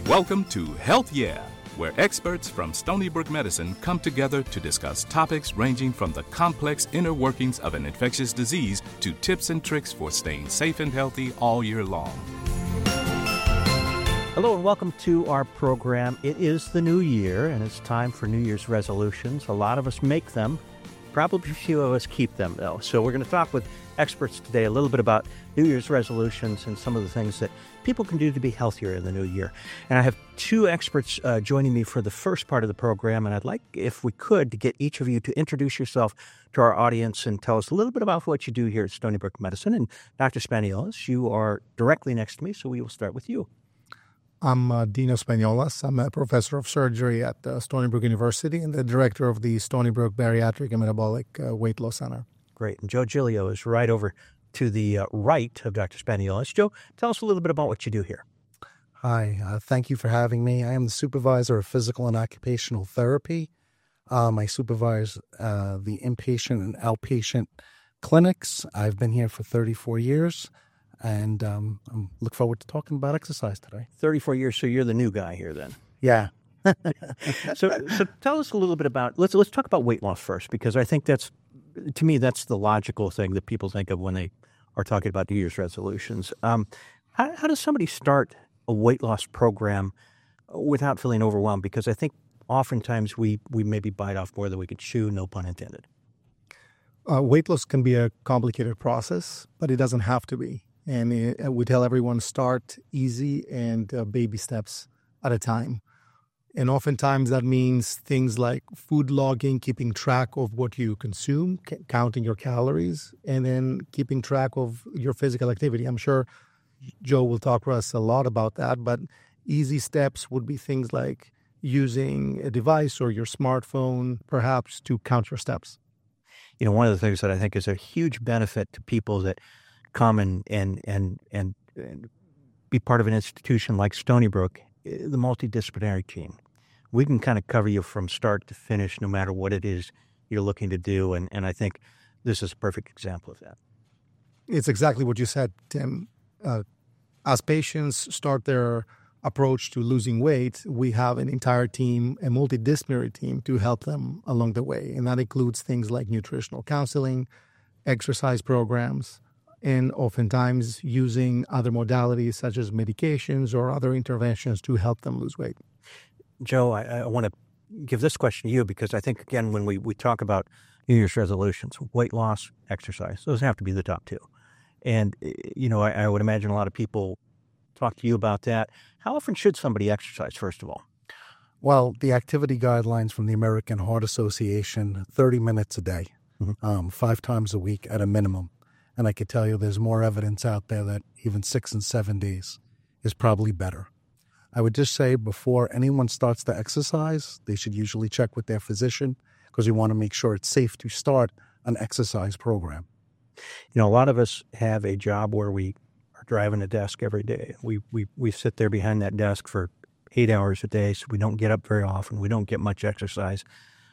Welcome to Health Yeah, where experts from Stony Brook Medicine come together to discuss topics ranging from the complex inner workings of an infectious disease to tips and tricks for staying safe and healthy all year long. Hello and welcome to our program. It is the new year and it's time for New Year's resolutions. A lot of us make them. Probably a few of us keep them, though. So we're going to talk with experts today a little bit about New Year's resolutions and some of the things that people can do to be healthier in the new year. And I have two experts joining me for the first part of the program, and I'd like, if we could, to get each of you to introduce yourself to our audience and tell us a little bit about what you do here at Stony Brook Medicine. And Dr. Spaniolis, you are directly next to me, so we will start with you. I'm Dino Spaniolis. I'm a professor of surgery at Stony Brook University and the director of the Stony Brook Bariatric and Metabolic Weight Loss Center. Great. And Joe Giglio is right over to the right of Dr. Spaniolis. Joe, tell us a little bit about what you do here. Hi. Thank you for having me. I am the supervisor of physical and occupational therapy. I supervise the inpatient and outpatient clinics. I've been here for 34 years. And I look forward to talking about exercise today. 34 years, so you're the new guy here then. Yeah. So tell us a little bit about, let's talk about weight loss first, because I think that's, to me, that's the logical thing that people think of when they are talking about New Year's resolutions. How does somebody start a weight loss program without feeling overwhelmed? Because I think oftentimes we maybe bite off more than we could chew, no pun intended. Weight loss can be a complicated process, but it doesn't have to be. And we tell everyone start easy and baby steps at a time. And oftentimes that means things like food logging, keeping track of what you consume, counting your calories, and then keeping track of your physical activity. I'm sure Joe will talk to us a lot about that, but easy steps would be things like using a device or your smartphone, perhaps, to count your steps. You know, one of the things that I think is a huge benefit to people that come and be part of an institution like Stony Brook, the multidisciplinary team. We can kind of cover you from start to finish, no matter what it is you're looking to do. And I think this is a perfect example of that. It's exactly what you said, Tim. As patients start their approach to losing weight, we have an entire team, a multidisciplinary team, to help them along the way. And that includes things like nutritional counseling, exercise programs, and oftentimes using other modalities such as medications or other interventions to help them lose weight. Joe, I want to give this question to you because I think, again, when we talk about New Year's resolutions, weight loss, exercise, those have to be the top two. And, you know, I would imagine a lot of people talk to you about that. How often should somebody exercise, first of all? Well, the activity guidelines from the American Heart Association, 30 minutes a day, 5 times a week at a minimum. And I could tell you there's more evidence out there that even 6 and 7 days is probably better. I would just say before anyone starts to exercise, they should usually check with their physician because you want to make sure it's safe to start an exercise program. You know, a lot of us have a job where we are driving a desk every day. We sit there behind that desk for 8 hours a day, so we don't get up very often. We don't get much exercise.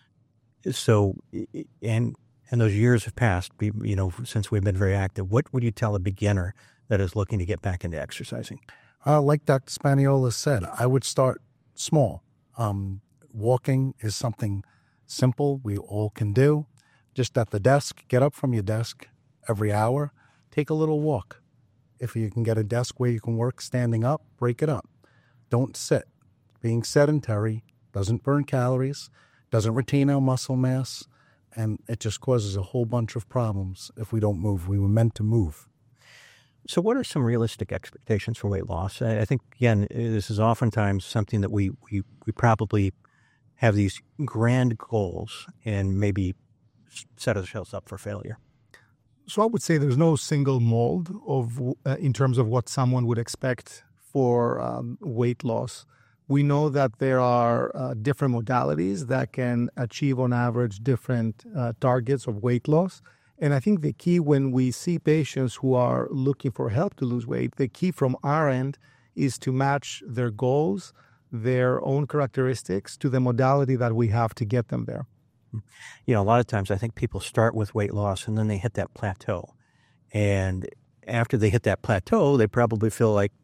So, and those years have passed, you know, since we've been very active. What would you tell a beginner that is looking to get back into exercising? Like Dr. Spaniolis said, I would start small. Walking is something simple we all can do. Just at the desk, get up from your desk every hour, take a little walk. If you can get a desk where you can work standing up, break it up. Don't sit. Being sedentary doesn't burn calories, doesn't retain our muscle mass, and it just causes a whole bunch of problems if we don't move. We were meant to move. So what are some realistic expectations for weight loss? I think, again, this is oftentimes something that we probably have these grand goals and maybe set ourselves up for failure. So I would say there's no single mold of in terms of what someone would expect for weight loss. We know that there are different modalities that can achieve on average different targets of weight loss. And I think the key when we see patients who are looking for help to lose weight, the key from our end is to match their goals, their own characteristics to the modality that we have to get them there. You know, a lot of times I think people start with weight loss and then they hit that plateau. And after they hit that plateau, they probably feel like,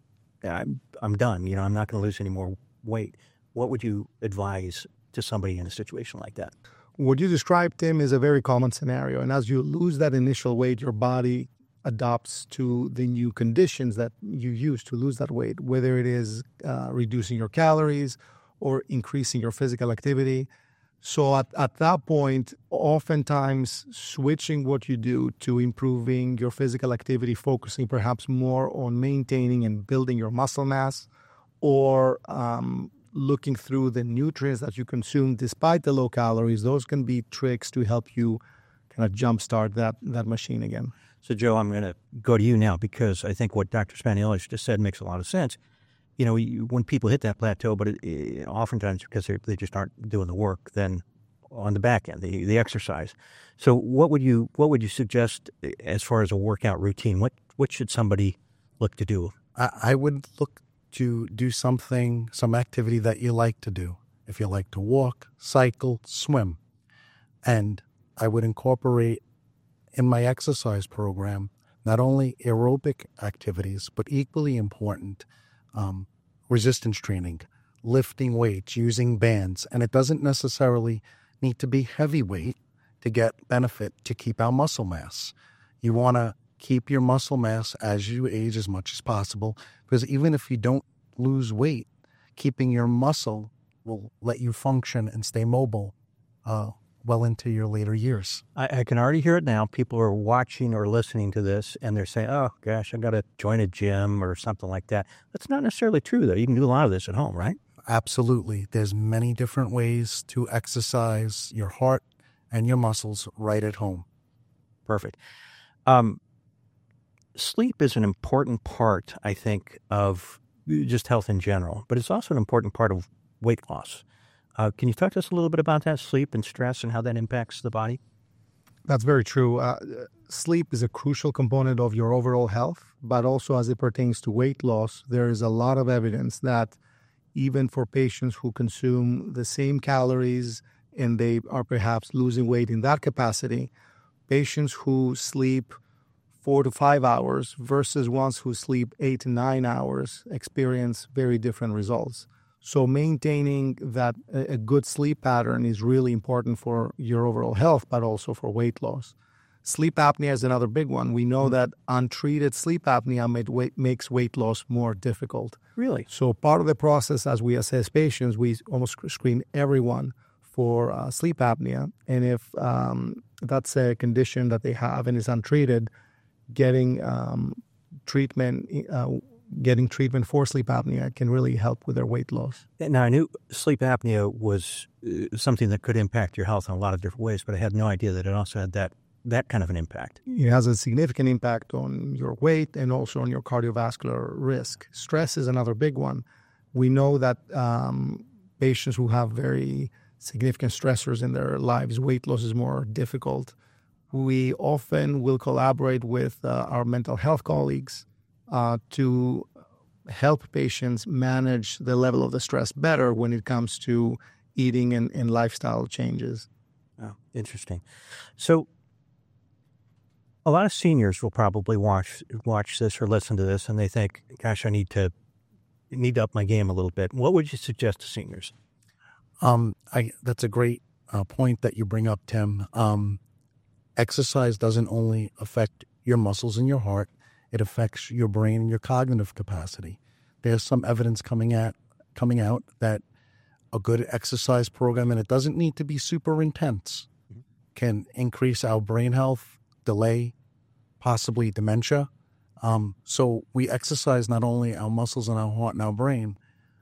I'm done. I'm not going to lose any more weight. What would you advise to somebody in a situation like that? What you described, Tim, is a very common scenario. And as you lose that initial weight, your body adapts to the new conditions that you use to lose that weight, whether it is reducing your calories or increasing your physical activity. So at that point, oftentimes switching what you do to improving your physical activity, focusing perhaps more on maintaining and building your muscle mass, or looking through the nutrients that you consume despite the low calories, those can be tricks to help you kind of jumpstart that machine again. So, Joe, I'm going to go to you now because I think what Dr. Spaniolis just said makes a lot of sense. When people hit that plateau, but oftentimes because they just aren't doing the work, then on the back end, the exercise. So what would you suggest as far as a workout routine? What should somebody look to do? I would look to do some activity that you like to do. If you like to walk, cycle, swim. And I would incorporate in my exercise program not only aerobic activities, but equally important, resistance training, lifting weights, using bands. And it doesn't necessarily need to be heavy weight to get benefit to keep our muscle mass. You want to keep your muscle mass as you age as much as possible, because even if you don't lose weight, keeping your muscle will let you function and stay mobile well into your later years. I can already hear it now. People are watching or listening to this, and they're saying, oh, gosh, I've got to join a gym or something like that. That's not necessarily true, though. You can do a lot of this at home, right? Absolutely. There's many different ways to exercise your heart and your muscles right at home. Perfect. Sleep is an important part, I think, of just health in general, but it's also an important part of weight loss. Can you talk to us a little bit about that, sleep and stress, and how that impacts the body? That's very true. Sleep is a crucial component of your overall health, but also as it pertains to weight loss, there is a lot of evidence that even for patients who consume the same calories and they are perhaps losing weight in that capacity, patients who sleep 4 to 5 hours versus ones who sleep 8 to 9 hours experience very different results. So maintaining that a good sleep pattern is really important for your overall health, but also for weight loss. Sleep apnea is another big one. We know that untreated sleep apnea makes weight loss more difficult. Really? So part of the process as we assess patients, we almost screen everyone for sleep apnea. And if that's a condition that they have and is untreated, getting treatment for sleep apnea can really help with their weight loss. Now, I knew sleep apnea was something that could impact your health in a lot of different ways, but I had no idea that it also had that kind of an impact. It has a significant impact on your weight and also on your cardiovascular risk. Stress is another big one. We know that patients who have very significant stressors in their lives, weight loss is more difficult. We often will collaborate with our mental health colleagues to help patients manage the level of the stress better when it comes to eating and lifestyle changes. Oh, interesting. So a lot of seniors will probably watch this or listen to this, and they think, gosh, I need to up my game a little bit. What would you suggest to seniors? That's a great point that you bring up, Tim. Exercise doesn't only affect your muscles and your heart, it affects your brain and your cognitive capacity. There's some evidence coming out that a good exercise program, and it doesn't need to be super intense, can increase our brain health, delay possibly dementia. So we exercise not only our muscles and our heart and our brain,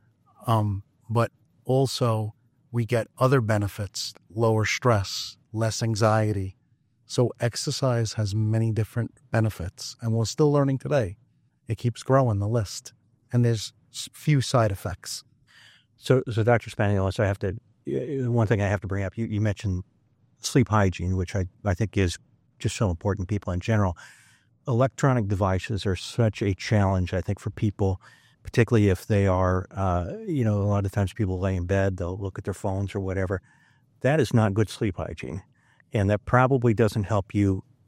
but also we get other benefits, lower stress, less anxiety. So exercise has many different benefits, and we're still learning today. It keeps growing, the list, and there's few side effects. So Dr. Spaniolis, one thing I have to bring up, you mentioned sleep hygiene, which I think is just so important to people in general. Electronic devices are such a challenge, I think, for people, particularly if they are, a lot of times people lay in bed, they'll look at their phones or whatever. That is not good sleep hygiene. And that probably doesn't help you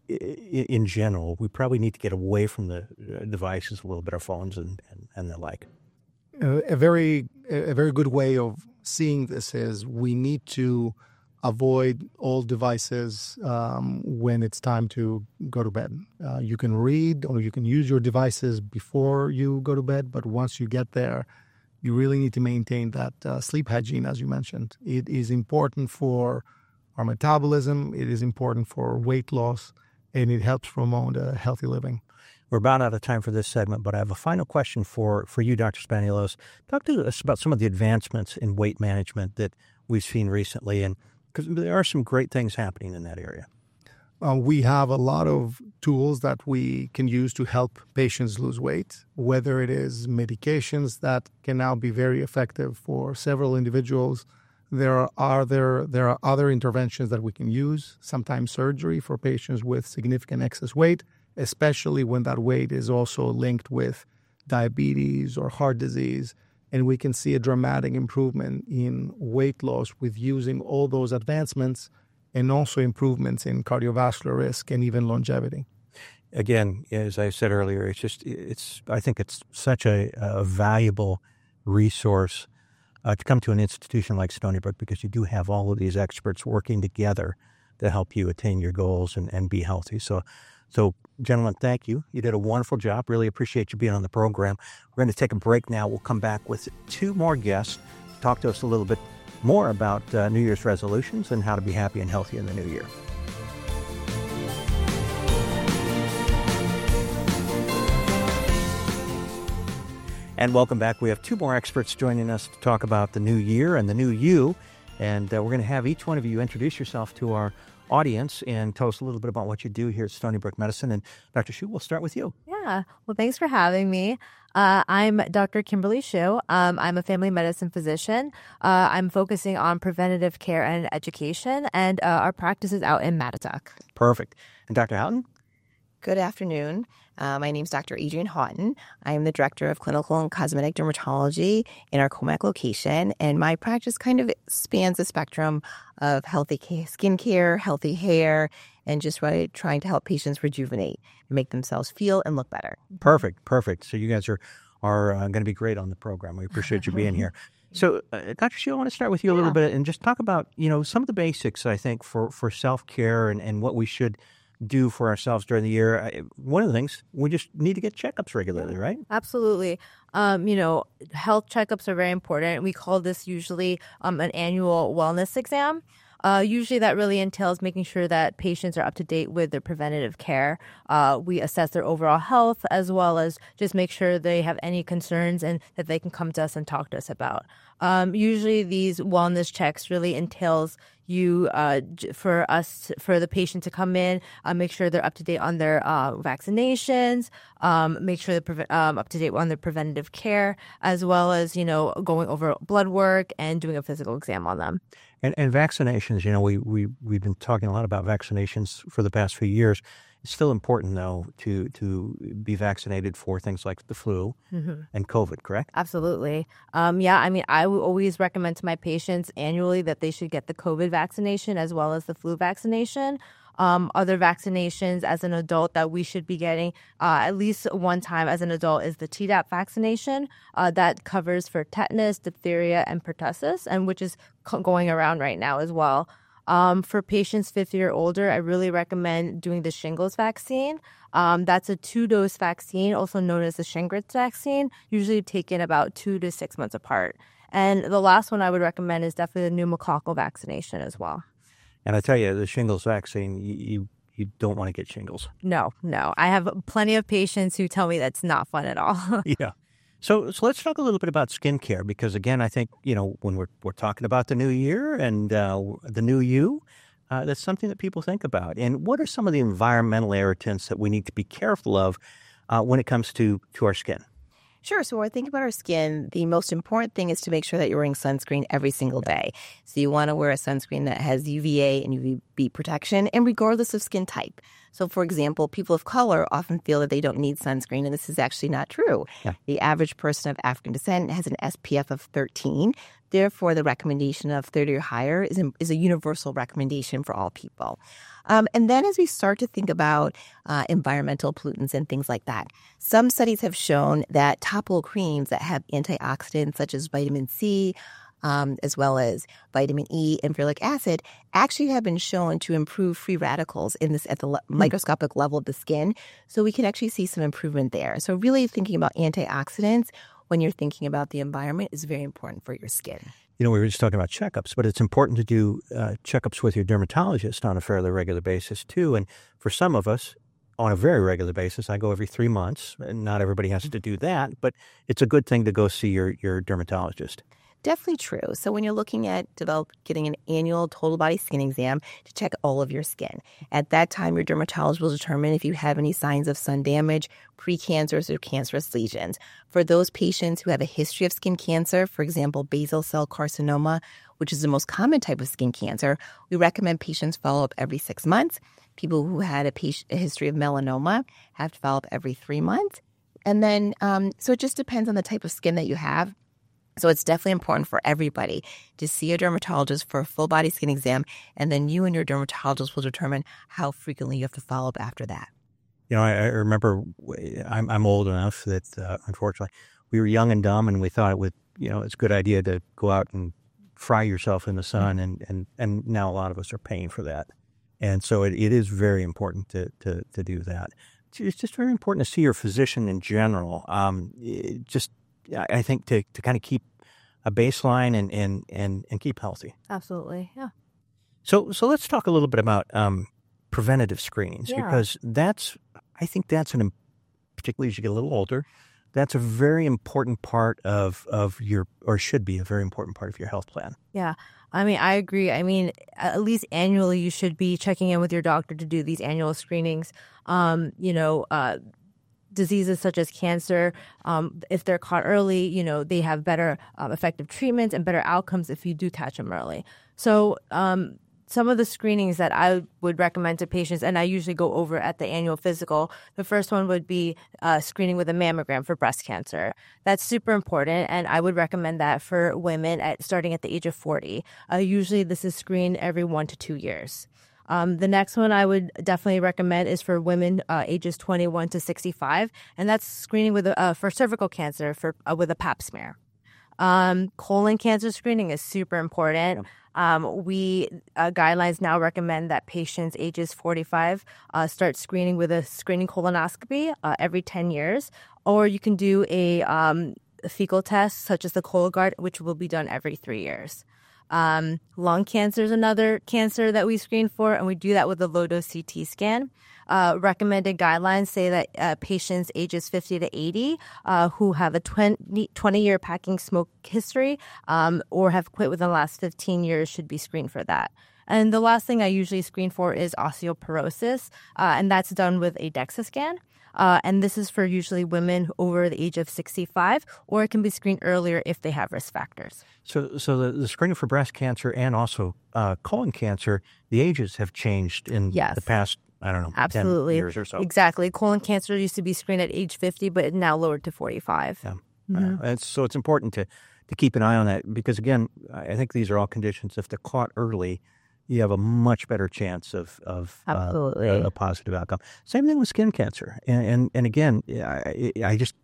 in general, we probably need to get away from the devices a little bit, our phones and the like. A very good way of seeing this is we need to avoid all devices when it's time to go to bed. You can read or you can use your devices before you go to bed, but once you get there, you really need to maintain that sleep hygiene, as you mentioned. It is important for our metabolism, it is important for weight loss, and it helps promote a healthy living. We're about out of time for this segment, but I have a final question for you, Dr. Spaniolos. Talk to us about some of the advancements in weight management that we've seen recently, and because there are some great things happening in that area. We have a lot of tools that we can use to help patients lose weight, whether it is medications that can now be very effective for several individuals. There are other interventions that we can use, sometimes surgery for patients with significant excess weight, especially when that weight is also linked with diabetes or heart disease. And we can see a dramatic improvement in weight loss with using all those advancements, and also improvements in cardiovascular risk and even longevity. Again, as I said earlier, I think it's such a valuable resource to come to an institution like Stony Brook, because you do have all of these experts working together to help you attain your goals and be healthy. So, gentlemen, thank you. You did a wonderful job. Really appreciate you being on the program. We're going to take a break now. We'll come back with 2 more guests to talk to us a little bit more about New Year's resolutions and how to be happy and healthy in the new year. And welcome back. We have 2 more experts joining us to talk about the new year and the new you. And we're going to have each one of you introduce yourself to our audience and tell us a little bit about what you do here at Stony Brook Medicine. And Dr. Hsu, we'll start with you. Yeah. Well, thanks for having me. I'm Dr. Kimberly Hsu. I'm a family medicine physician. I'm focusing on preventative care and education, and our practice is out in Mattituck. Perfect. And Dr. Houghton? Good afternoon. My name is Dr. Adrienne Houghton. I am the Director of Clinical and Cosmetic Dermatology in our Commack location, and my practice kind of spans the spectrum of healthy skincare, healthy hair, and just really trying to help patients rejuvenate and make themselves feel and look better. Perfect. So you guys are going to be great on the program. We appreciate you being here. So, Dr. Hsu, I want to start with you a little bit and just talk about, some of the basics, I think, for self-care and what we should do for ourselves during the year. One of the things, we just need to get checkups regularly, right? Absolutely. Health checkups are very important. We call this usually an annual wellness exam. Usually that really entails making sure that patients are up to date with their preventative care. We assess their overall health, as well as just make sure they have any concerns and that they can come to us and talk to us about. Usually these wellness checks really entails for the patient to come in, make sure they're up to date on their vaccinations, make sure they're up to date on their preventative care, as well as, going over blood work and doing a physical exam on them. And vaccinations, we've been talking a lot about vaccinations for the past few years. It's still important, though, to be vaccinated for things like the flu and COVID, correct? Absolutely. I would always recommend to my patients annually that they should get the COVID vaccination as well as the flu vaccination. Other vaccinations as an adult that we should be getting at least one time as an adult is the Tdap vaccination that covers for tetanus, diphtheria, and pertussis, and which is going around right now as well. For patients 50 or older, I really recommend doing the shingles vaccine. That's a 2-dose vaccine, also known as the Shingrix vaccine, usually taken about 2 to 6 months apart. And the last one I would recommend is definitely the pneumococcal vaccination as well. And I tell you, the shingles vaccine, you don't want to get shingles. No. I have plenty of patients who tell me that's not fun at all. Yeah. So let's talk a little bit about skincare, because, again, I think, when we're talking about the new year and the new you, that's something that people think about. And what are some of the environmental irritants that we need to be careful of when it comes to our skin? Sure. So when I think about our skin, the most important thing is to make sure that you're wearing sunscreen every single day. So you want to wear a sunscreen that has UVA and UVB protection, and regardless of skin type. So, for example, people of color often feel that they don't need sunscreen, and this is actually not true. Yeah. The average person of African descent has an SPF of 13. Therefore, the recommendation of 30 or higher is a universal recommendation for all people. And then as we start to think about environmental pollutants and things like that, some studies have shown that topical creams that have antioxidants such as vitamin C, as well as vitamin E and ferulic acid, actually have been shown to improve free radicals in this at the microscopic level of the skin. So we can actually see some improvement there. So really thinking about antioxidants when you're thinking about the environment is very important for your skin. We were just talking about checkups, but it's important to do checkups with your dermatologist on a fairly regular basis too. And for some of us, on a very regular basis, I go every 3 months. And not everybody has to do that, but it's a good thing to go see your dermatologist. Definitely true. So when you're looking at getting an annual total body skin exam to check all of your skin, at that time, your dermatologist will determine if you have any signs of sun damage, precancerous or cancerous lesions. For those patients who have a history of skin cancer, for example, basal cell carcinoma, which is the most common type of skin cancer, we recommend patients follow up every 6 months. People who had a history of melanoma have to follow up every 3 months. And then, so it just depends on the type of skin that you have. So it's definitely important for everybody to see a dermatologist for a full body skin exam, and then you and your dermatologist will determine how frequently you have to follow up after that. I remember I'm old enough that unfortunately we were young and dumb, and we thought it's a good idea to go out and fry yourself in the sun, and now a lot of us are paying for that, and so it is very important to do that. It's just very important to see your physician in general. I think to kind of keep a baseline and keep healthy. Absolutely, yeah. So let's talk a little bit about preventative screenings, because I think that's particularly as you get a little older, that's a very important part of your, or should be a very important part of your health plan. Yeah. I agree. At least annually, you should be checking in with your doctor to do these annual screenings. Diseases such as cancer, if they're caught early, they have better effective treatments and better outcomes if you do catch them early. So some of the screenings that I would recommend to patients, and I usually go over at the annual physical, the first one would be screening with a mammogram for breast cancer. That's super important, and I would recommend that for women starting at the age of 40. Usually this is screened every 1 to 2 years. The next one I would definitely recommend is for women ages 21 to 65, and that's screening for cervical cancer with a pap smear. Colon cancer screening is super important. Guidelines now recommend that patients ages 45 start screening with a screening colonoscopy every 10 years, or you can do a fecal test such as the Cologuard, which will be done every 3 years. Lung cancer is another cancer that we screen for, and we do that with a low-dose CT scan. Recommended guidelines say that patients ages 50 to 80 who have a 20-year packing smoke history or have quit within the last 15 years should be screened for that. And the last thing I usually screen for is osteoporosis, and that's done with a DEXA scan. And this is for usually women over the age of 65, or it can be screened earlier if they have risk factors. So the screening for breast cancer and also colon cancer, the ages have changed in the past, I don't know, absolutely 10 years or so. Exactly. Colon cancer used to be screened at age 50, but it's now lowered to 45. Yeah. Mm-hmm. So it's important to keep an eye on that because, again, I think these are all conditions. If they're caught early, you have a much better chance of a positive outcome. Same thing with skin cancer. And again, I just,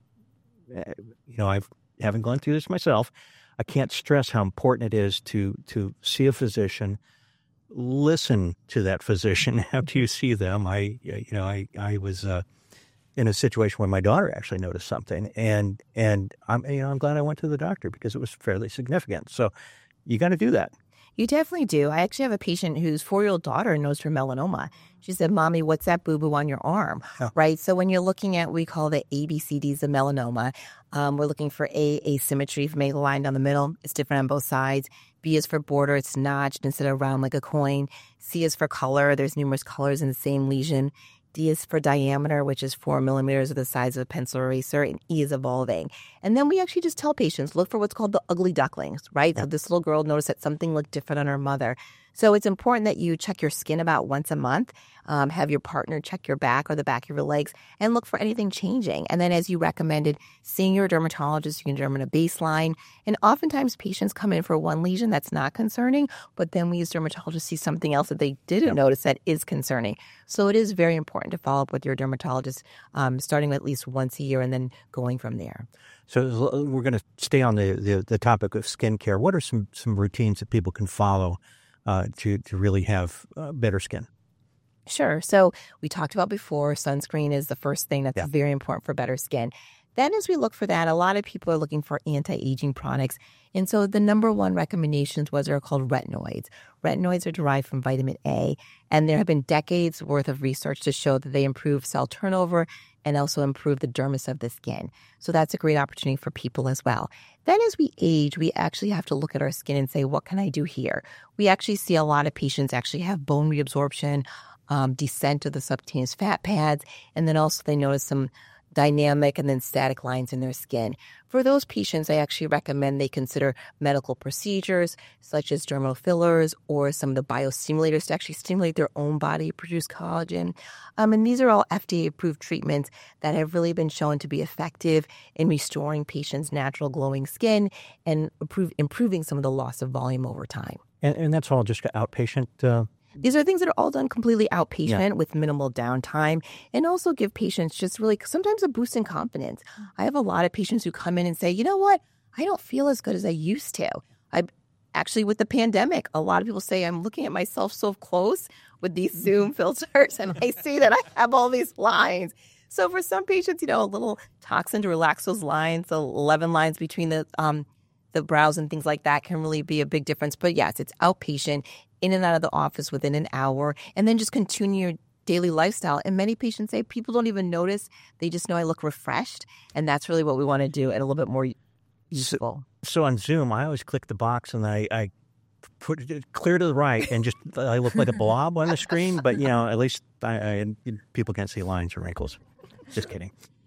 I haven't gone through this myself. I can't stress how important it is to see a physician, listen to that physician after you see them. I was in a situation where my daughter actually noticed something, and I'm glad I went to the doctor because it was fairly significant. So you got to do that. You definitely do. I actually have a patient whose 4-year-old daughter knows her melanoma. She said, "Mommy, what's that boo-boo on your arm?" Oh. Right? So when you're looking at what we call the ABCDs of melanoma, we're looking for asymmetry from a line down the middle. It's different on both sides. B is for border. It's notched instead of round like a coin. C is for color. There's numerous colors in the same lesion. D is for diameter, which is 4 millimeters of the size of a pencil eraser, and E is evolving. And then we actually just tell patients, look for what's called the ugly ducklings, right? Yeah. So this little girl noticed that something looked different on her mother. So it's important that you check your skin about once a month, have your partner check your back or the back of your legs, and look for anything changing. And then as you recommended, seeing your dermatologist, you can determine a baseline. And oftentimes patients come in for one lesion that's not concerning, but then we as dermatologists see something else that they didn't notice that is concerning. So it is very important to follow up with your dermatologist, starting at least once a year and then going from there. So we're going to stay on the topic of skincare. What are some routines that people can follow to really have better skin? Sure. So we talked about before, sunscreen is the first thing that's very important for better skin. Then as we look for that, a lot of people are looking for anti-aging products. And so the number one recommendations are called retinoids. Retinoids are derived from vitamin A, and there have been decades worth of research to show that they improve cell turnover and also improve the dermis of the skin. So that's a great opportunity for people as well. Then as we age, we actually have to look at our skin and say, what can I do here? We actually see a lot of patients actually have bone reabsorption, descent of the subcutaneous fat pads, and then also they notice some dynamic and then static lines in their skin. For those patients, I actually recommend they consider medical procedures such as dermal fillers or some of the biostimulators to actually stimulate their own body, produce collagen. And these are all FDA-approved treatments that have really been shown to be effective in restoring patients' natural glowing skin and improving some of the loss of volume over time. And that's all just outpatient? These are things that are all done completely outpatient with minimal downtime, and also give patients just really sometimes a boost in confidence. I have a lot of patients who come in and say, you know what, I don't feel as good as I used to. Actually, with the pandemic, a lot of people say I'm looking at myself so close with these Zoom filters and I see that I have all these lines. So for some patients, a little toxin to relax those lines, the 11 lines between the brows and things like that can really be a big difference. But yes, it's outpatient, in and out of the office within an hour, and then just continue your daily lifestyle. And many patients say people don't even notice. They just know I look refreshed. And that's really what we want to do and a little bit more useful. So on Zoom, I always click the box and I put it clear to the right and just I look like a blob on the screen. But, at least people can't see lines or wrinkles. Just kidding.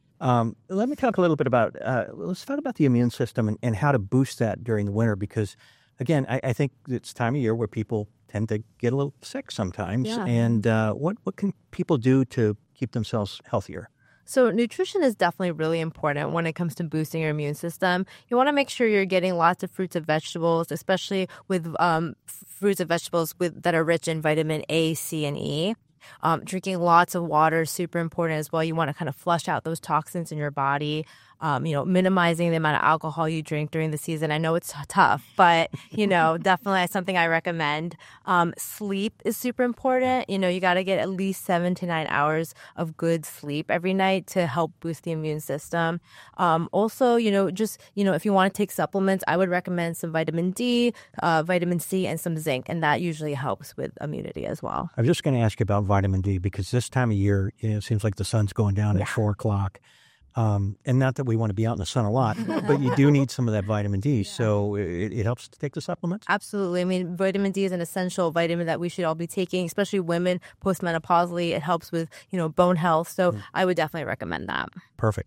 Let me talk a little bit about, let's talk about the immune system and how to boost that during the winter. Because, again, I think it's time of year where people tend to get a little sick sometimes. Yeah. And what can people do to keep themselves healthier? So nutrition is definitely really important when it comes to boosting your immune system. You want to make sure you're getting lots of fruits and vegetables, especially with fruits and vegetables that are rich in vitamin A, C, and E. Drinking lots of water is super important as well. You want to kind of flush out those toxins in your body. Minimizing the amount of alcohol you drink during the season. I know it's tough, but, definitely something I recommend. Sleep is super important. You got to get at least 7 to 9 hours of good sleep every night to help boost the immune system. Also, if you want to take supplements, I would recommend some vitamin D, vitamin C, and some zinc, and that usually helps with immunity as well. I'm just going to ask you about vitamin D because this time of year, it seems like the sun's going down at 4 o'clock. And not that we want to be out in the sun a lot, but you do need some of that vitamin D. Yeah. So it helps to take the supplements? Absolutely. I mean, vitamin D is an essential vitamin that we should all be taking, especially women postmenopausally. It helps with, bone health. So I would definitely recommend that. Perfect.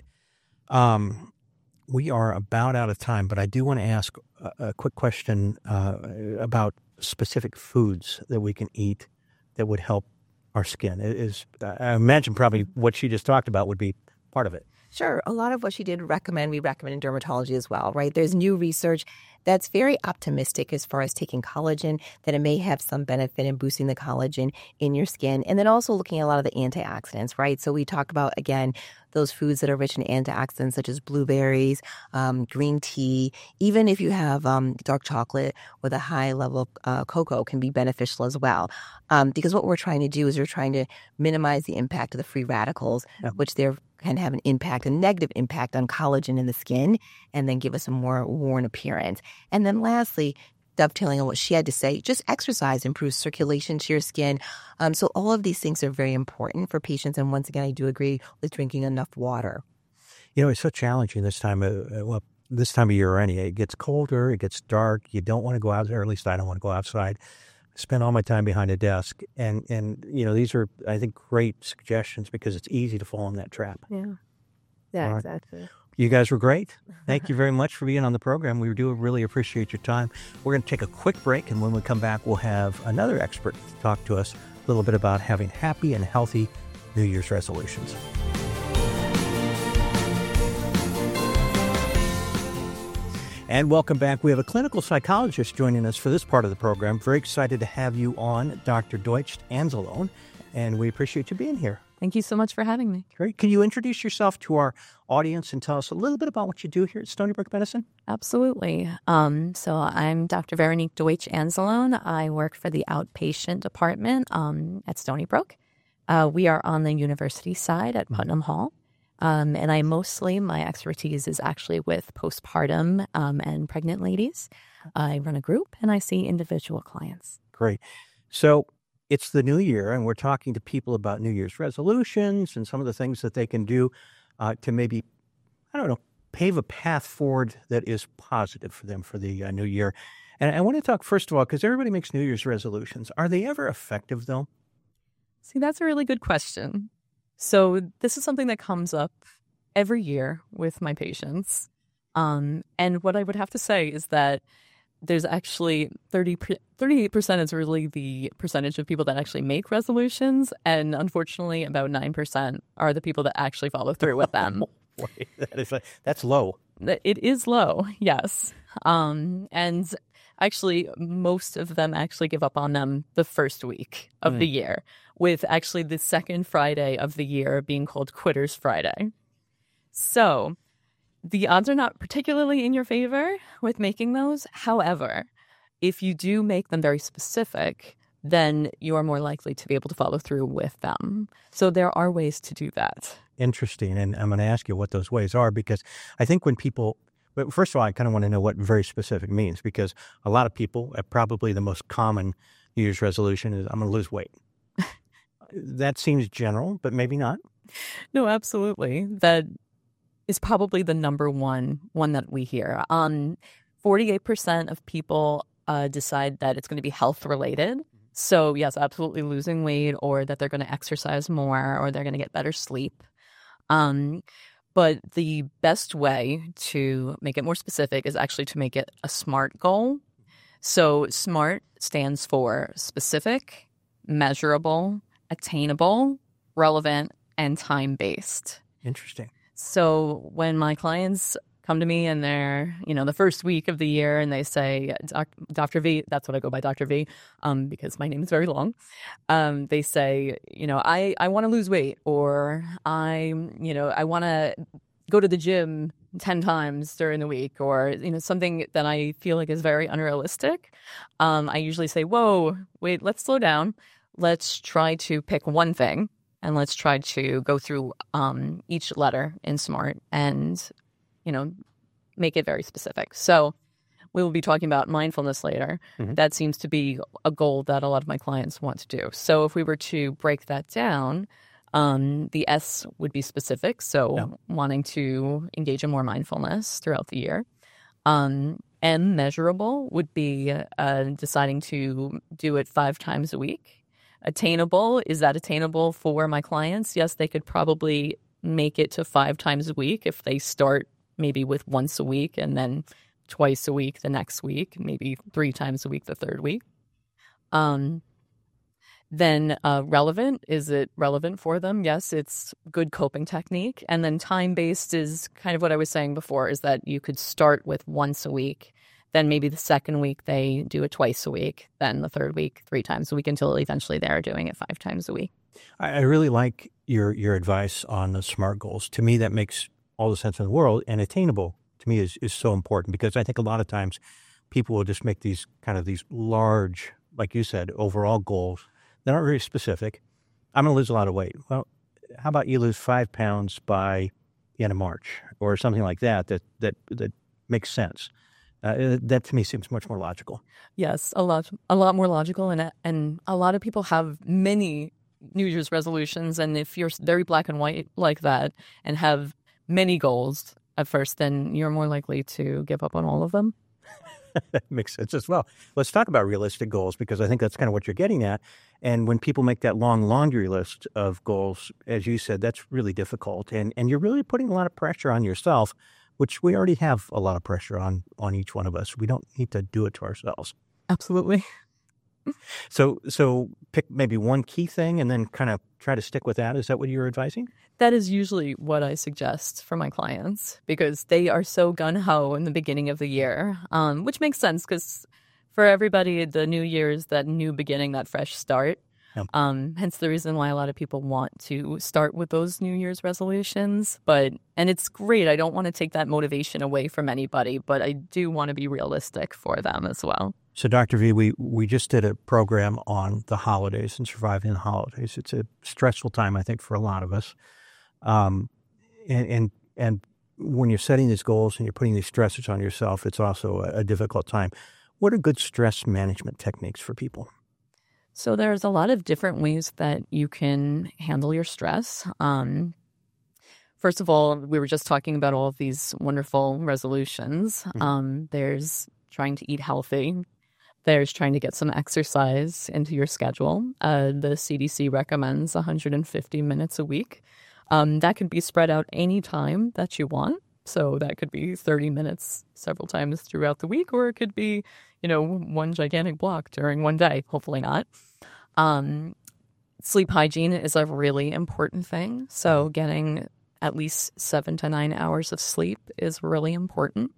We are about out of time, but I do want to ask a quick question about specific foods that we can eat that would help our skin. I imagine probably what she just talked about would be part of it. Sure. A lot of what she did recommend, we recommend in dermatology as well, right? There's new research that's very optimistic as far as taking collagen, that it may have some benefit in boosting the collagen in your skin. And then also looking at a lot of the antioxidants, right? So we talk about, again, those foods that are rich in antioxidants such as blueberries, green tea, even if you have dark chocolate with a high level of cocoa can be beneficial as well. Because what we're trying to do is we're trying to minimize the impact of the free radicals, which can have a negative impact on collagen in the skin and then give us a more worn appearance. And then lastly, dovetailing on what she had to say, just exercise improves circulation to your skin. So all of these things are very important for patients. And once again, I do agree with drinking enough water. It's so challenging this time this time of year anyway. It gets colder, it gets dark. You don't want to go out, or at least I don't want to go outside. Spend all my time behind a desk. And these are, I think, great suggestions because it's easy to fall in that trap. Yeah, right. Exactly. You guys were great. Thank you very much for being on the program. We do really appreciate your time. We're going to take a quick break, and when we come back, we'll have another expert to talk to us a little bit about having happy and healthy New Year's resolutions. And welcome back. We have a clinical psychologist joining us for this part of the program. Very excited to have you on, Dr. Deutsch Anzalone, and we appreciate you being here. Thank you so much for having me. Great. Can you introduce yourself to our audience and tell us a little bit about what you do here at Stony Brook Medicine? Absolutely. So I'm Dr. Veronique Deutsch Anzalone. I work for the outpatient department at Stony Brook. We are on the university side at Putnam Hall. And my expertise is actually with postpartum and pregnant ladies. I run a group and I see individual clients. Great. So it's the new year, and we're talking to people about New Year's resolutions and some of the things that they can do to maybe, pave a path forward that is positive for them for the new year. And I want to talk, first of all, because everybody makes New Year's resolutions. Are they ever effective, though? See, that's a really good question. So this is something that comes up every year with my patients. And what I would have to say is that there's actually 38% is really the percentage of people that actually make resolutions. And unfortunately, about 9% are the people that actually follow through with them. That's low. It is low, yes. And actually, most of them actually give up on them the first week of the year, with actually the second Friday of the year being called Quitter's Friday. So the odds are not particularly in your favor with making those. However, if you do make them very specific, then you are more likely to be able to follow through with them. So there are ways to do that. Interesting. And I'm going to ask you what those ways are, because I think when people... But first of all, I kind of want to know what very specific means, because a lot of people, probably the most common New Year's resolution is, I'm going to lose weight. That seems general, but maybe not. No, absolutely. That is probably the number one that we hear. 48% of people decide that it's going to be health related. So yes, absolutely losing weight, or that they're going to exercise more, or they're going to get better sleep. But the best way to make it more specific is actually to make it a SMART goal. So SMART stands for specific, measurable, attainable, relevant, and time-based. Interesting. So when my clients come to me and they're, the first week of the year, and they say, Dr. V, that's what I go by, Dr. V, because my name is very long. They say, I want to lose weight, or I want to go to the gym 10 times during the week, or, something that I feel like is very unrealistic. I usually say, whoa, wait, let's slow down. Let's try to pick one thing, and let's try to go through each letter in SMART and make it very specific. So we will be talking about mindfulness later. Mm-hmm. That seems to be a goal that a lot of my clients want to do. So if we were to break that down, the S would be specific. So wanting to engage in more mindfulness throughout the year. M, measurable, would be deciding to do it 5 times a week. Attainable, is that attainable for my clients? Yes, they could probably make it to 5 times a week if they start maybe with once a week, and then twice a week the next week, maybe 3 times a week the third week. Then relevant, is it relevant for them? Yes, it's good coping technique. And then time-based is kind of what I was saying before, is that you could start with once a week, then maybe the second week they do it twice a week, then the third week 3 times a week, until eventually they're doing it 5 times a week. I really like your advice on the SMART goals. To me, that makes all the sense in the world, and attainable to me is so important, because I think a lot of times people will just make these large, like you said, overall goals. They're not very specific. I'm going to lose a lot of weight. Well, how about you lose 5 pounds by the end of March, or something like that makes sense. That to me seems much more logical. Yes, a lot more logical, and a lot of people have many New Year's resolutions, and if you're very black and white like that and have many goals at first, then you're more likely to give up on all of them. That makes sense as well. Let's talk about realistic goals, because I think that's kind of what you're getting at. And when people make that long laundry list of goals, as you said, that's really difficult. And you're really putting a lot of pressure on yourself, which we already have a lot of pressure on each one of us. We don't need to do it to ourselves. Absolutely. So pick maybe one key thing and then kind of try to stick with that. Is that what you're advising? That is usually what I suggest for my clients, because they are so gung-ho in the beginning of the year, which makes sense because for everybody, the new year is that new beginning, that fresh start. Yep. Hence the reason why a lot of people want to start with those New Year's resolutions. And it's great. I don't want to take that motivation away from anybody, but I do want to be realistic for them as well. So, Dr. V, we just did a program on the holidays and surviving the holidays. It's a stressful time, I think, for a lot of us. And when you're setting these goals and you're putting these stressors on yourself, it's also a difficult time. What are good stress management techniques for people? So there's a lot of different ways that you can handle your stress. First of all, we were just talking about all of these wonderful resolutions. There's trying to eat healthy. There's trying to get some exercise into your schedule. The CDC recommends 150 minutes a week. That could be spread out any time that you want. So that could be 30 minutes several times throughout the week, or it could be, one gigantic block during one day. Hopefully not. Sleep hygiene is a really important thing. So getting at least 7 to 9 hours of sleep is really important.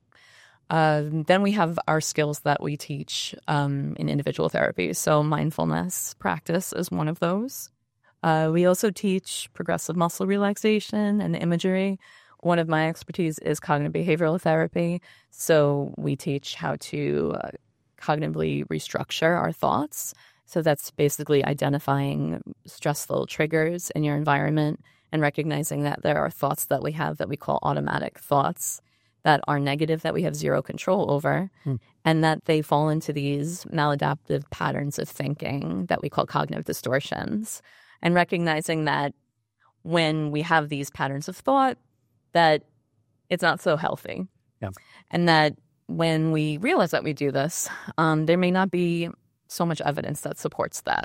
Then we have our skills that we teach in individual therapy. So mindfulness practice is one of those. We also teach progressive muscle relaxation and imagery. One of my expertise is cognitive behavioral therapy. So we teach how to cognitively restructure our thoughts. So that's basically identifying stressful triggers in your environment and recognizing that there are thoughts that we have that we call automatic thoughts that are negative, that we have zero control over, and that they fall into these maladaptive patterns of thinking that we call cognitive distortions. And recognizing that when we have these patterns of thought, that it's not so healthy. Yeah. And that when we realize that we do this, there may not be so much evidence that supports that.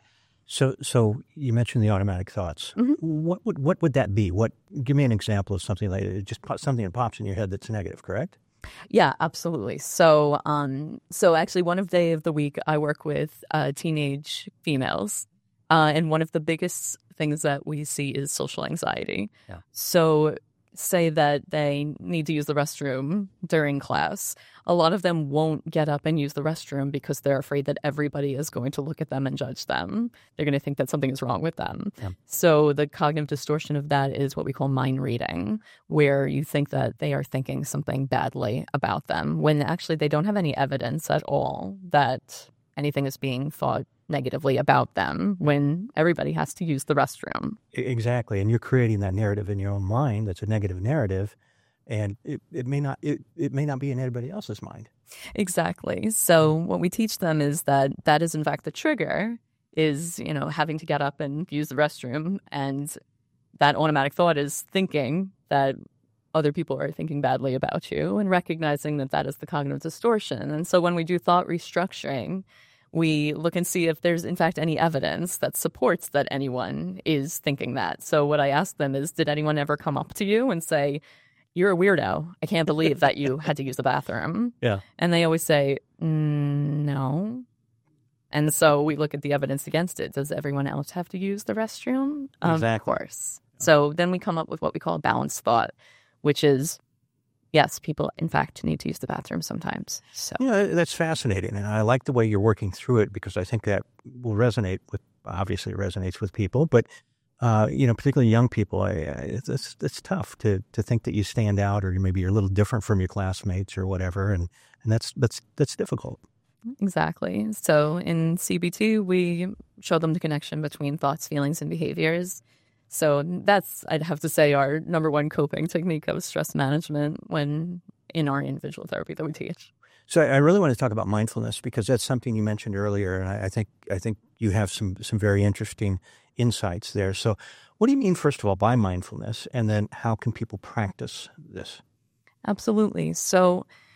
So you mentioned the automatic thoughts. Mm-hmm. What would that be? Give me an example of something like just something that pops in your head that's negative, correct? Yeah, absolutely. So actually, one of day of the week, I work with teenage females, and one of the biggest things that we see is social anxiety. Yeah. So say that they need to use the restroom during class. A lot of them won't get up and use the restroom because they're afraid that everybody is going to look at them and judge them. They're going to think that something is wrong with them. Yeah. So the cognitive distortion of that is what we call mind reading, where you think that they are thinking something badly about them when actually they don't have any evidence at all that anything is being thought negatively about them when everybody has to use the restroom. Exactly. And you're creating that narrative in your own mind that's a negative narrative, and it may not be in anybody else's mind. Exactly. So what we teach them is that is in fact the trigger is, having to get up and use the restroom, and that automatic thought is thinking that other people are thinking badly about you, and recognizing that is the cognitive distortion. And so when we do thought restructuring, we look and see if there's, in fact, any evidence that supports that anyone is thinking that. So what I ask them is, did anyone ever come up to you and say, you're a weirdo. I can't believe that you had to use the bathroom. Yeah. And they always say, no. And so we look at the evidence against it. Does everyone else have to use the restroom? Exactly. Of course. So then we come up with what we call a balanced thought, which is, yes, people, in fact, need to use the bathroom sometimes. So that's fascinating. And I like the way you're working through it, because I think that will resonate obviously it resonates with people, but, particularly young people, it's tough to think that you stand out, or maybe you're a little different from your classmates or whatever. And that's difficult. Exactly. So in CBT, we show them the connection between thoughts, feelings, and behaviors. So that's, I'd have to say, our number one coping technique of stress management when in our individual therapy that we teach. So I really want to talk about mindfulness, because that's something you mentioned earlier, and I think you have some very interesting insights there. So what do you mean, first of all, by mindfulness, and then how can people practice this? Absolutely. So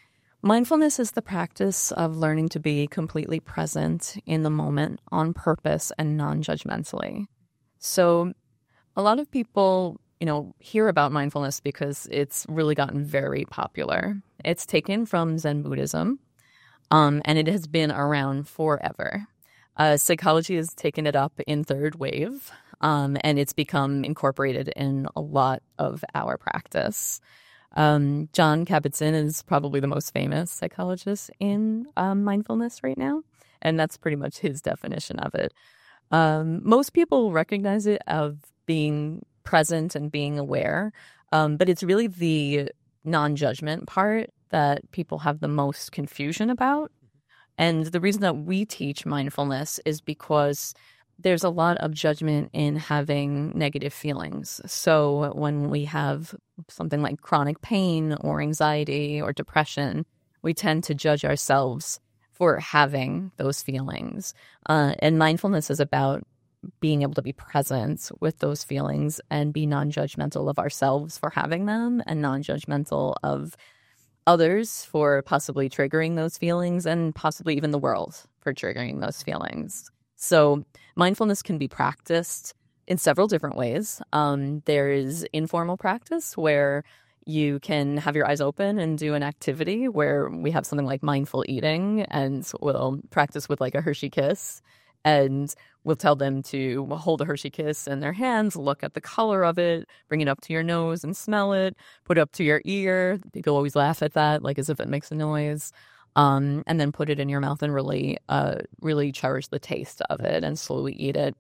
Mindfulness is the practice of learning to be completely present in the moment on purpose and non-judgmentally. So a lot of people, hear about mindfulness because it's really gotten very popular. It's taken from Zen Buddhism, and it has been around forever. Psychology has taken it up in third wave, and it's become incorporated in a lot of our practice. John Kabat-Zinn is probably the most famous psychologist in mindfulness right now, and that's pretty much his definition of it. Most people recognize it of being present and being aware, but it's really the non-judgment part that people have the most confusion about. And the reason that we teach mindfulness is because there's a lot of judgment in having negative feelings. So when we have something like chronic pain or anxiety or depression, we tend to judge ourselves for having those feelings. And mindfulness is about being able to be present with those feelings and be non-judgmental of ourselves for having them and non-judgmental of others for possibly triggering those feelings and possibly even the world for triggering those feelings. So mindfulness can be practiced in several different ways. There is informal practice where you can have your eyes open and do an activity where we have something like mindful eating, and we'll practice with like a Hershey kiss. And we'll tell them to hold a Hershey Kiss in their hands, look at the color of it, bring it up to your nose and smell it, put it up to your ear. People always laugh at that, like as if it makes a noise. And then put it in your mouth and really cherish the taste of it and slowly eat it.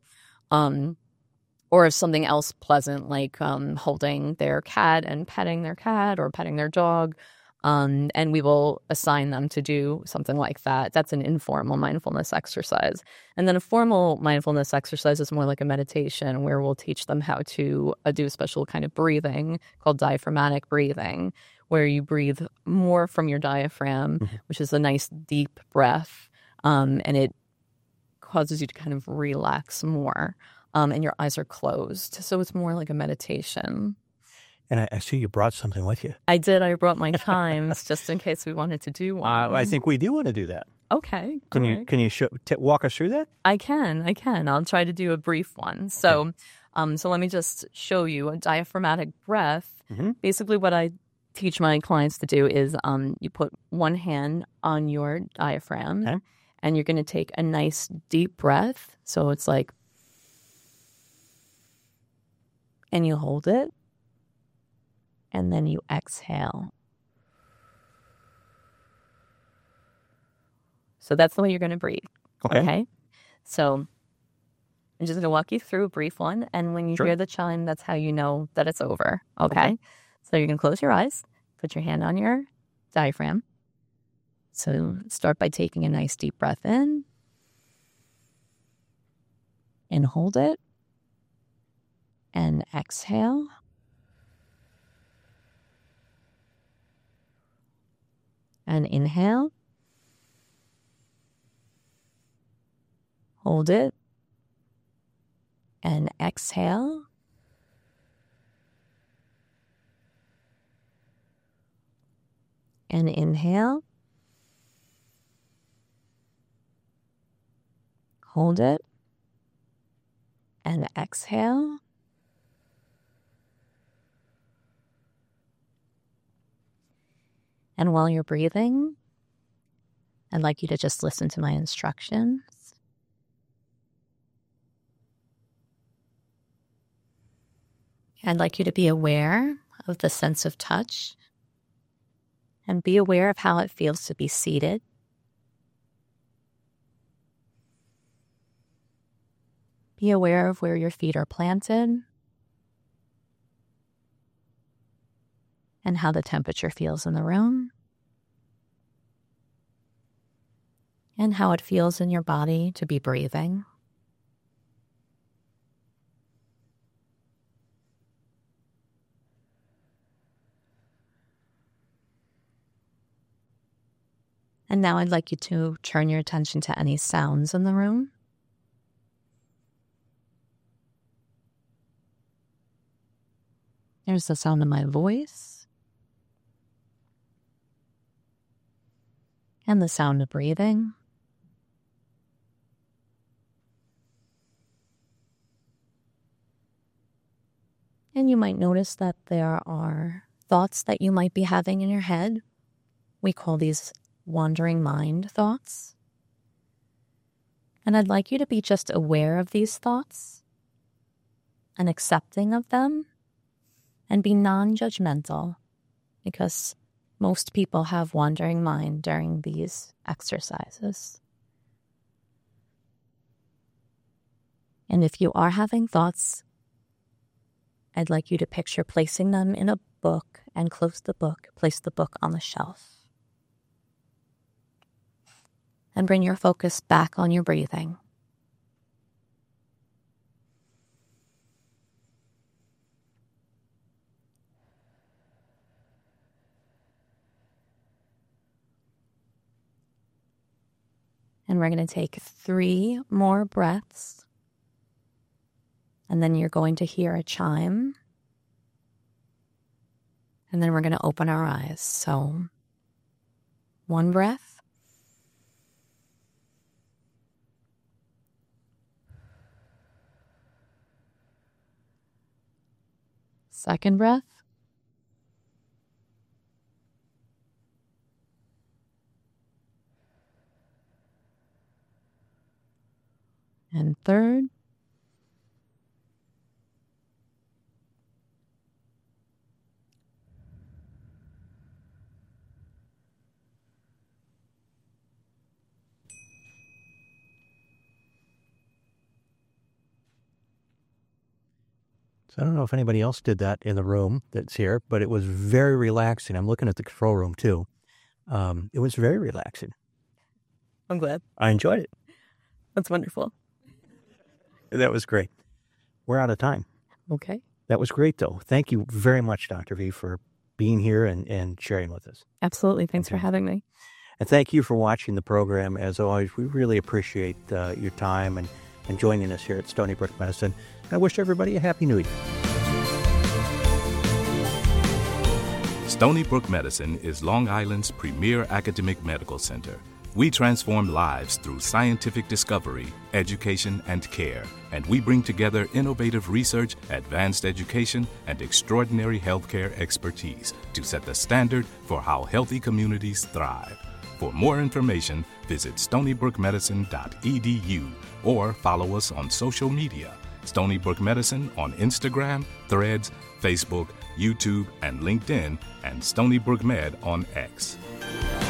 Or if something else pleasant, like holding their cat and petting their cat or petting their dog. And we will assign them to do something like that. That's an informal mindfulness exercise. And then a formal mindfulness exercise is more like a meditation where we'll teach them how to do a special kind of breathing called diaphragmatic breathing, where you breathe more from your diaphragm, which is a nice deep breath. And it causes you to kind of relax more. And your eyes are closed. So it's more like a meditation. And I see you brought something with you. I did. I brought my chimes just in case we wanted to do one. I think we do want to do that. Okay. Can you walk us through that? I can. I'll try to do a brief one. So, so let me just show you a diaphragmatic breath. Basically, what I teach my clients to do is you put one hand on your diaphragm, and you're going to take a nice deep breath. So it's like, and you hold it. And then you exhale. So that's the way you're going to breathe. Okay? So I'm just going to walk you through a brief one. And when you hear the chime, that's how you know that it's over. Okay? So you're going to close your eyes, put your hand on your diaphragm. So start by taking a nice deep breath in. And hold it. And exhale. And inhale. Hold it. And exhale. And inhale. Hold it. And exhale. And while you're breathing, I'd like you to just listen to my instructions. I'd like you to be aware of the sense of touch and be aware of how it feels to be seated. Be aware of where your feet are planted and how the temperature feels in the room, and how it feels in your body to be breathing. And now I'd like you to turn your attention to any sounds in the room. There's the sound of my voice. and the sound of breathing. And you might notice that there are thoughts that you might be having in your head. We call these wandering mind thoughts. And I'd like you to be just aware of these thoughts and accepting of them and be non-judgmental, because most people have wandering mind during these exercises. And if you are having thoughts, I'd like you to picture placing them in a book and close the book, place the book on the shelf. And bring your focus back on your breathing. And we're going to take 3 more breaths. And then you're going to hear a chime. And then we're going to open our eyes. So, 1 breath. Second breath. And third. So I don't know if anybody else did that in the room that's here, but it was very relaxing. I'm looking at the control room too. It was very relaxing. I'm glad. I enjoyed it. That's wonderful. That was great. We're out of time. Okay. That was great, though. Thank you very much, Dr. V, for being here and sharing with us. Absolutely. Thanks for having me. And thank you for watching the program. As always, we really appreciate your time and joining us here at Stony Brook Medicine. I wish everybody a Happy New Year. Stony Brook Medicine is Long Island's premier academic medical center. We transform lives through scientific discovery, education, and care, and we bring together innovative research, advanced education, and extraordinary healthcare expertise to set the standard for how healthy communities thrive. For more information, visit stonybrookmedicine.edu or follow us on social media. Stony Brook Medicine on Instagram, Threads, Facebook, YouTube, and LinkedIn, and Stony Brook Med on X.